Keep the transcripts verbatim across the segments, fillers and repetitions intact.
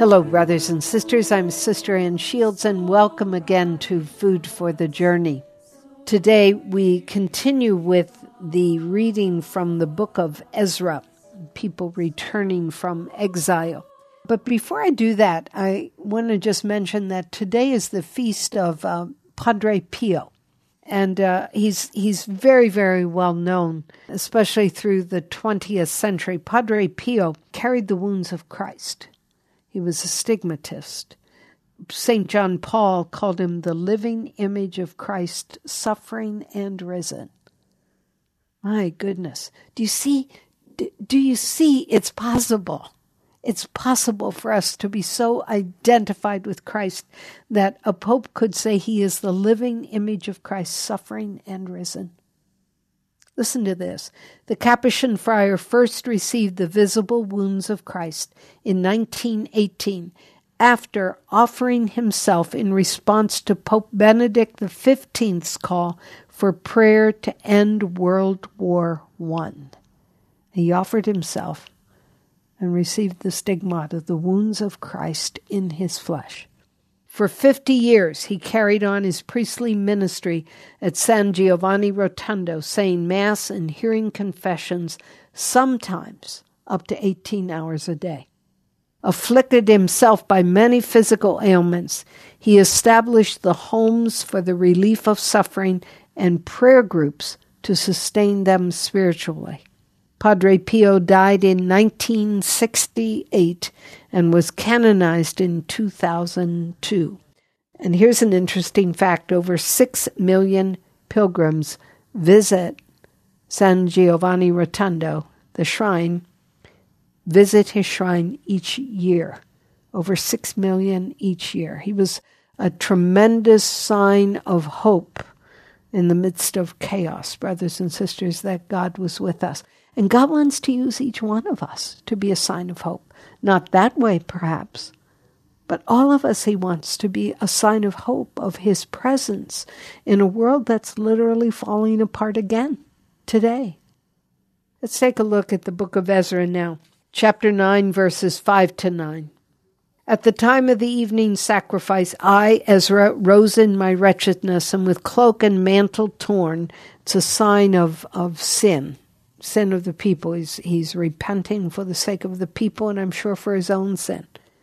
Hello, brothers and sisters. I'm Sister Ann Shields, and welcome again to Food for the Journey. Today, we continue with the reading from the book of Ezra, people returning from exile. But before I do that, I want to just mention that today is the feast of uh, Padre Pio. And uh, he's he's very, very well known, especially through the twentieth century. Padre Pio carried the wounds of Christ. He was a stigmatist. Saint John Paul called him the living image of Christ, suffering and risen. My goodness. Do you see, do you see it's possible? It's possible for us to be so identified with Christ that a pope could say he is the living image of Christ, suffering and risen. Listen to this. The Capuchin friar first received the visible wounds of Christ in nineteen eighteen after offering himself in response to Pope Benedict the fifteenth's call for prayer to end World War One. He offered himself and received the stigmata, the wounds of Christ in his flesh. For fifty years, he carried on his priestly ministry at San Giovanni Rotondo, saying Mass and hearing confessions, sometimes up to eighteen hours a day. Afflicted himself by many physical ailments, he established the homes for the relief of suffering and prayer groups to sustain them spiritually. Padre Pio died in nineteen sixty-eight and was canonized in two thousand two. And here's an interesting fact. Over six million pilgrims visit San Giovanni Rotondo, the shrine, visit his shrine each year. Over six million each year. He was a tremendous sign of hope in the midst of chaos, brothers and sisters, that God was with us. And God wants to use each one of us to be a sign of hope. Not that way, perhaps, but all of us, he wants to be a sign of hope, of his presence in a world that's literally falling apart again today. Let's take a look at the book of Ezra now, chapter nine, verses five to nine. At the time of the evening sacrifice, I, Ezra, rose in my wretchedness, and with cloak and mantle torn, it's a sign of, of sin. Sin of the people. He's, he's repenting for the sake of the people, and I'm sure for his own sin.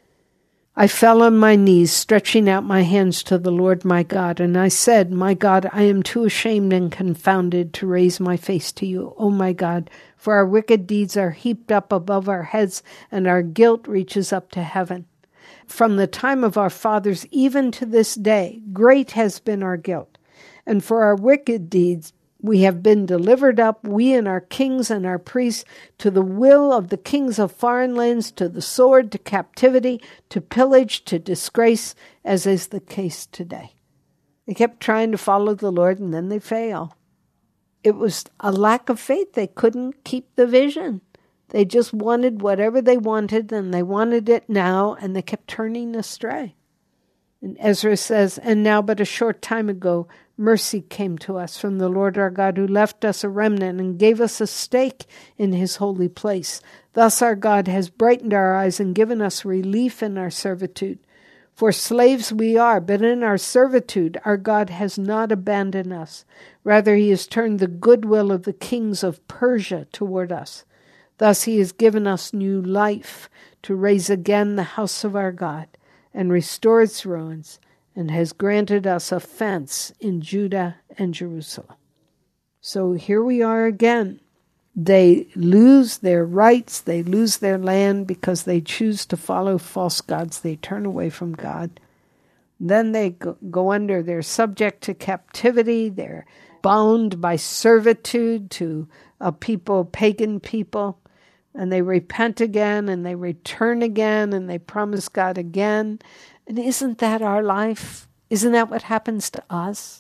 I fell on my knees, stretching out my hands to the Lord my God, and I said, My God, I am too ashamed and confounded to raise my face to you, O my God, for our wicked deeds are heaped up above our heads, and our guilt reaches up to heaven. From the time of our fathers even to this day, great has been our guilt, and for our wicked deeds we have been delivered up, we and our kings and our priests, to the will of the kings of foreign lands, to the sword, to captivity, to pillage, to disgrace, as is the case today. They kept trying to follow the Lord, and then they fail. It was a lack of faith. They couldn't keep the vision. They just wanted whatever they wanted, and they wanted it now, and they kept turning astray. And Ezra says, And now but a short time ago, mercy came to us from the Lord our God, who left us a remnant and gave us a stake in his holy place. Thus our God has brightened our eyes and given us relief in our servitude. For slaves we are, but in our servitude our God has not abandoned us. Rather, he has turned the goodwill of the kings of Persia toward us. Thus he has given us new life to raise again the house of our God and restore its ruins, and has granted us a fence in Judah and Jerusalem. So here we are again. They lose their rights, they lose their land because they choose to follow false gods. They turn away from God. Then they go under, they're subject to captivity, they're bound by servitude to a people, pagan people, and they repent again, and they return again, and they promise God again. And isn't that our life? Isn't that what happens to us?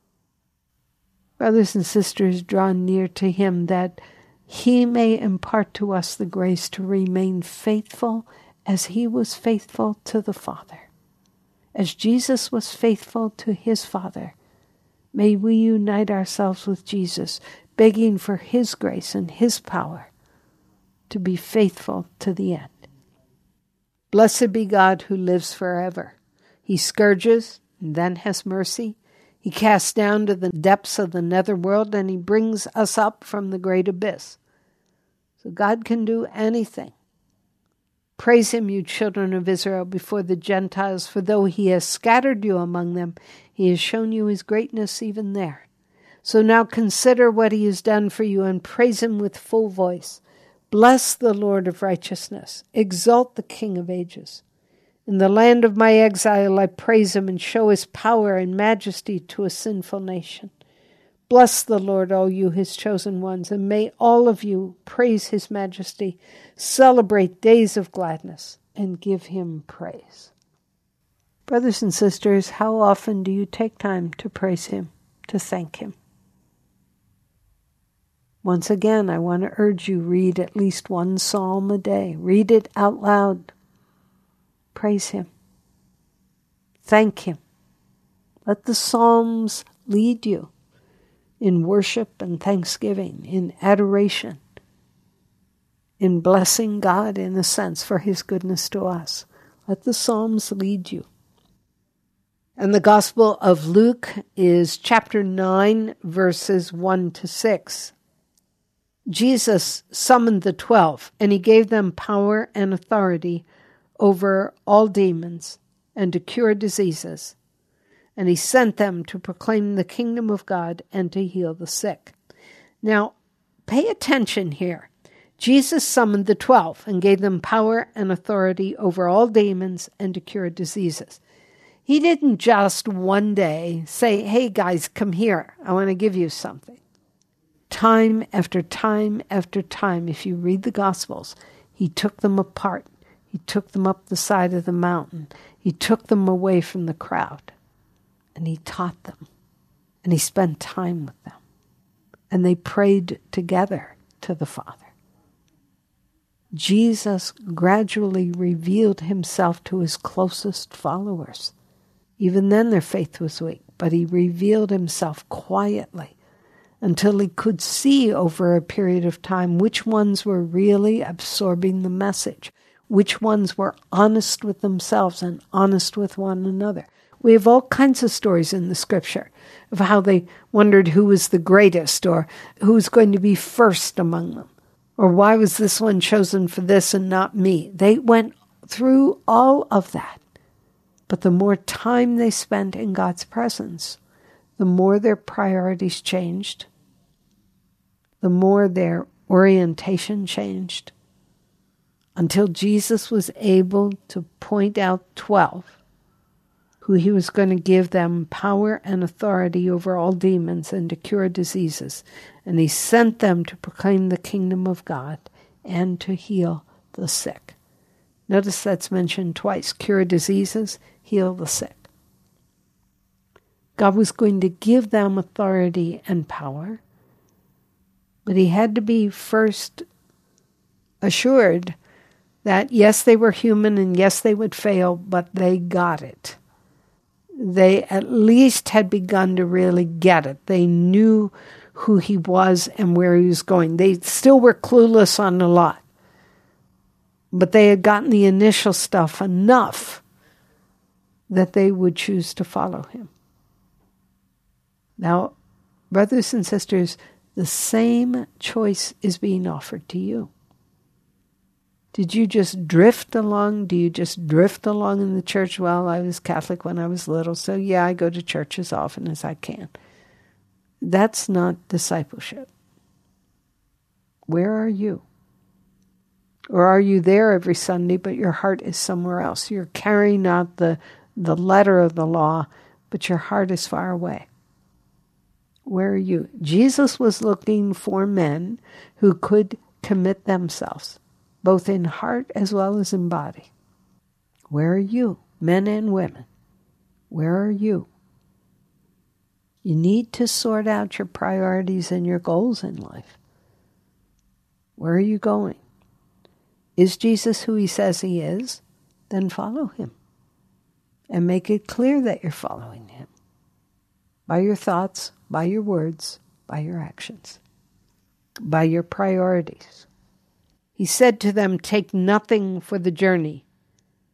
Brothers and sisters, draw near to him that he may impart to us the grace to remain faithful as he was faithful to the Father. As Jesus was faithful to his Father, may we unite ourselves with Jesus, begging for his grace and his power to be faithful to the end. Blessed be God who lives forever. He scourges and then has mercy. He casts down to the depths of the netherworld, and he brings us up from the great abyss. So God can do anything. Praise him, you children of Israel, before the Gentiles, for though he has scattered you among them, he has shown you his greatness even there. So now consider what he has done for you and praise him with full voice. Bless the Lord of righteousness. Exalt the King of ages. In the land of my exile I praise him and show his power and majesty to a sinful nation. Bless the Lord, all you his chosen ones, and may all of you praise his majesty, celebrate days of gladness, and give him praise. Brothers and sisters, how often do you take time to praise him, to thank him? Once again, I want to urge you, read at least one psalm a day. Read it out loud. Praise him. Thank him. Let the psalms lead you in worship and thanksgiving, in adoration, in blessing God, in a sense, for his goodness to us. Let the psalms lead you. And the Gospel of Luke is chapter nine, verses one to six. Jesus summoned the twelve, and he gave them power and authority over all demons and to cure diseases. And he sent them to proclaim the kingdom of God and to heal the sick. Now, pay attention here. Jesus summoned the twelve and gave them power and authority over all demons and to cure diseases. He didn't just one day say, hey guys, come here. I want to give you something. Time after time after time, if you read the Gospels, he took them apart. He took them up the side of the mountain. He took them away from the crowd. And he taught them. And he spent time with them. And they prayed together to the Father. Jesus gradually revealed himself to his closest followers. Even then their faith was weak, but he revealed himself quietly until he could see over a period of time which ones were really absorbing the message, which ones were honest with themselves and honest with one another. We have all kinds of stories in the scripture of how they wondered who was the greatest or who was going to be first among them, or why was this one chosen for this and not me. They went through all of that. But the more time they spent in God's presence, the more their priorities changed, the more their orientation changed, until Jesus was able to point out twelve, who he was going to give them power and authority over all demons and to cure diseases. And he sent them to proclaim the kingdom of God and to heal the sick. Notice that's mentioned twice. Cure diseases, heal the sick. God was going to give them authority and power, but he had to be first assured that yes, they were human and yes, they would fail, but they got it. They at least had begun to really get it. They knew who he was and where he was going. They still were clueless on a lot, but they had gotten the initial stuff enough that they would choose to follow him. Now, brothers and sisters, the same choice is being offered to you. Did you just drift along? Do you just drift along in the church? Well, I was Catholic when I was little, so yeah, I go to church as often as I can. That's not discipleship. Where are you? Or are you there every Sunday, but your heart is somewhere else? You're carrying out the, the letter of the law, but your heart is far away. Where are you? Jesus was looking for men who could commit themselves, both in heart as well as in body. Where are you, men and women? Where are you? You need to sort out your priorities and your goals in life. Where are you going? Is Jesus who he says he is? Then follow him. And make it clear that you're following him. By your thoughts, by your words, by your actions, by your priorities. He said to them, take nothing for the journey,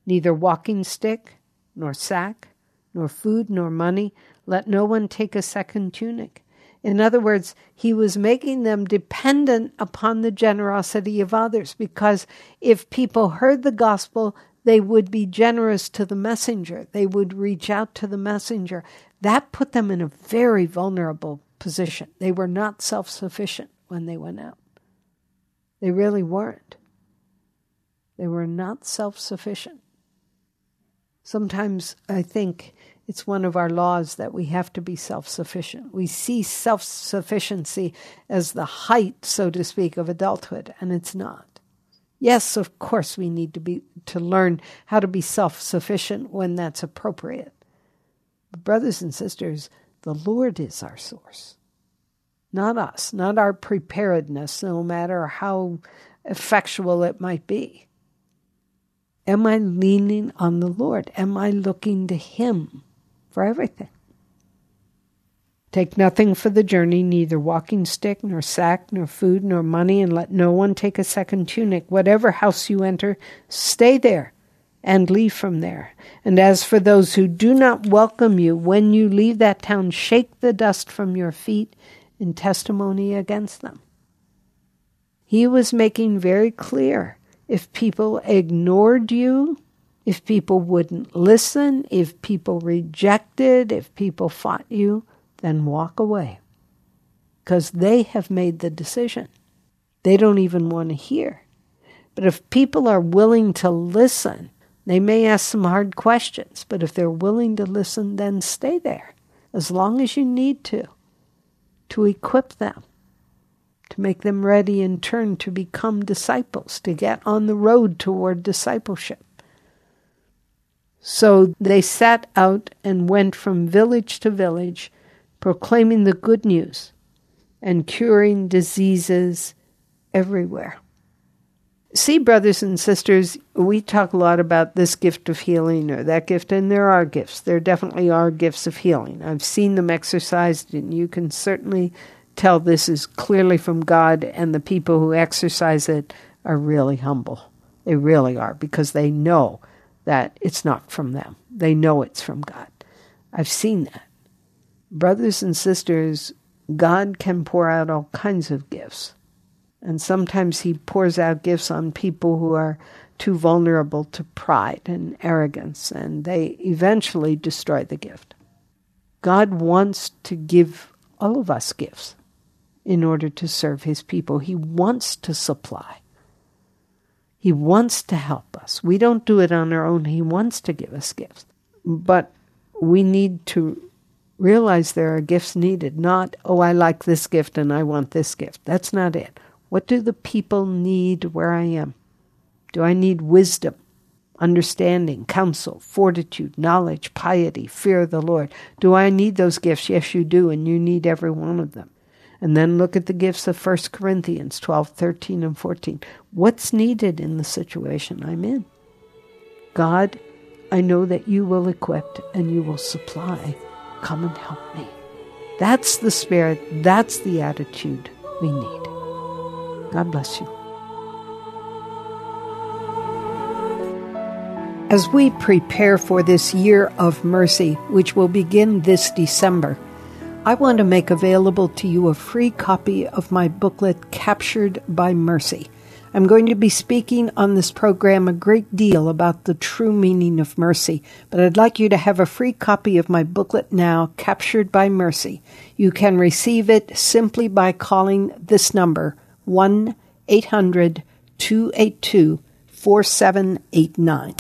neither walking stick, nor sack, nor food, nor money. Let no one take a second tunic. In other words, he was making them dependent upon the generosity of others, because if people heard the gospel, they would be generous to the messenger. They would reach out to the messenger. That put them in a very vulnerable position. They were not self-sufficient when they went out. They really weren't. They were not self-sufficient. Sometimes I think it's one of our laws that we have to be self-sufficient. We see self-sufficiency as the height, so to speak, of adulthood, and it's not. Yes, of course, we need to be to learn how to be self-sufficient when that's appropriate. But brothers and sisters, the Lord is our source, not us, not our preparedness, no matter how effectual it might be. Am I leaning on the Lord? Am I looking to Him for everything? Take nothing for the journey, neither walking stick, nor sack, nor food, nor money, and let no one take a second tunic. Whatever house you enter, stay there and leave from there. And as for those who do not welcome you, when you leave that town, shake the dust from your feet in testimony against them. He was making very clear, if people ignored you, if people wouldn't listen, if people rejected, if people fought you, then walk away. Because they have made the decision. They don't even want to hear. But if people are willing to listen, they may ask some hard questions, but if they're willing to listen, then stay there as long as you need to, to equip them, to make them ready in turn to become disciples, to get on the road toward discipleship. So they set out and went from village to village, proclaiming the good news and curing diseases everywhere. See, brothers and sisters, we talk a lot about this gift of healing or that gift, and there are gifts. There definitely are gifts of healing. I've seen them exercised, and you can certainly tell this is clearly from God, and the people who exercise it are really humble. They really are, because they know that it's not from them. They know it's from God. I've seen that. Brothers and sisters, God can pour out all kinds of gifts. And sometimes He pours out gifts on people who are too vulnerable to pride and arrogance, and they eventually destroy the gift. God wants to give all of us gifts in order to serve His people. He wants to supply. He wants to help us. We don't do it on our own. He wants to give us gifts. But we need to realize there are gifts needed, not, oh, I like this gift and I want this gift. That's not it. What do the people need where I am? Do I need wisdom, understanding, counsel, fortitude, knowledge, piety, fear of the Lord? Do I need those gifts? Yes, you do, and you need every one of them. And then look at the gifts of First Corinthians twelve, thirteen, and fourteen. What's needed in the situation I'm in? God, I know that you will equip and you will supply. Come and help me. That's the spirit, that's the attitude we need. God bless you. As we prepare for this year of mercy, which will begin this December, I want to make available to you a free copy of my booklet, Captured by Mercy. I'm going to be speaking on this program a great deal about the true meaning of mercy, but I'd like you to have a free copy of my booklet now, Captured by Mercy. You can receive it simply by calling this number, one eight hundred two eight two four seven eight nine.